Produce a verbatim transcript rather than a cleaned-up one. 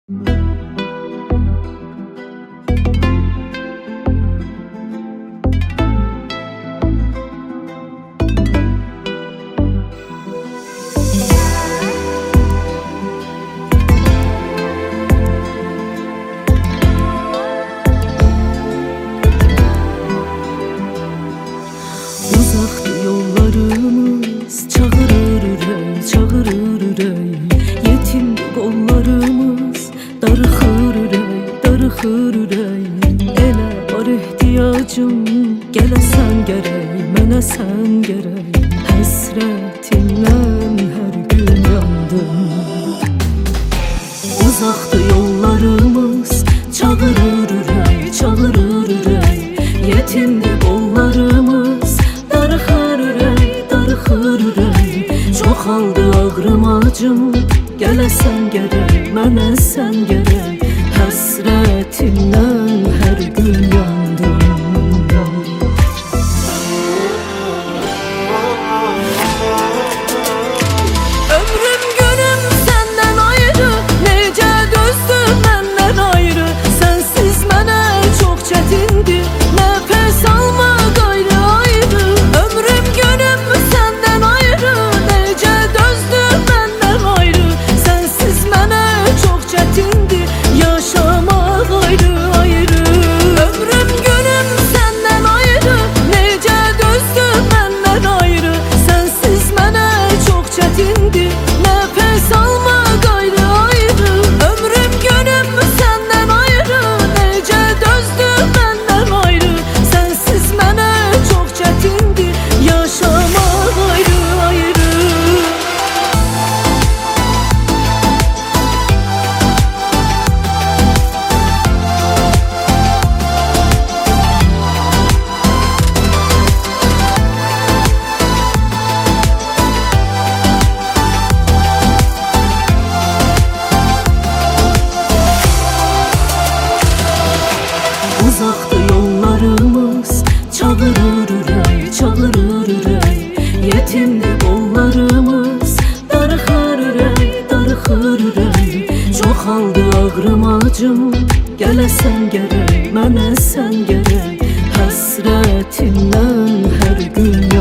Uzaktı yollarımız, çağırır ürey, çağırır ürey. Yetimdi kollarımız, darıxır ürey, darıxır ürey. Elə var ihtiyacım, gələsən gərək, mənə sən gərək. Həsrətindən hər gün yandım. Uzaktı yollarımız, çağırır ürey, çağırır ürey. Yetimdi kollarımız, darıxır ürey, darıxır ürey. Çoxaldı ağrım acım, gələsən gərək, mənə sən gərək. Həsrətindən hər gün yandım. Ömrüm günüm səndən ayrı, necə dözdüm məndən ayrı. Sənsiz mənə çox çətindir, nəfəs almaq ayrı ayrı. Ömrüm günüm səndən ayrı, necə dözdüm məndən ayrı. Sənsiz mənə çox çətindir, yaşamaq ayrı ayrı. Ömrüm günüm səndən ayrı, necə dözdüm məndən ayrı. Sənsiz mənə çox çətindir, nəfəs almaq ayrı ayrı. Ömrüm günüm səndən ayrı, necə dözdüm məndən ayrı. Sənsiz mənə çox çətindir, yaşamaq ayrı ayrı. Uzaktı yollarımız, çağırır ürey, çağırır ürey. Yetimdi kollarımız, darıxır ürey, darıxır ürey. Çoxaldı ağrım acım, gələsən gərək, mənə sən gərək. Həsrətindən hər gün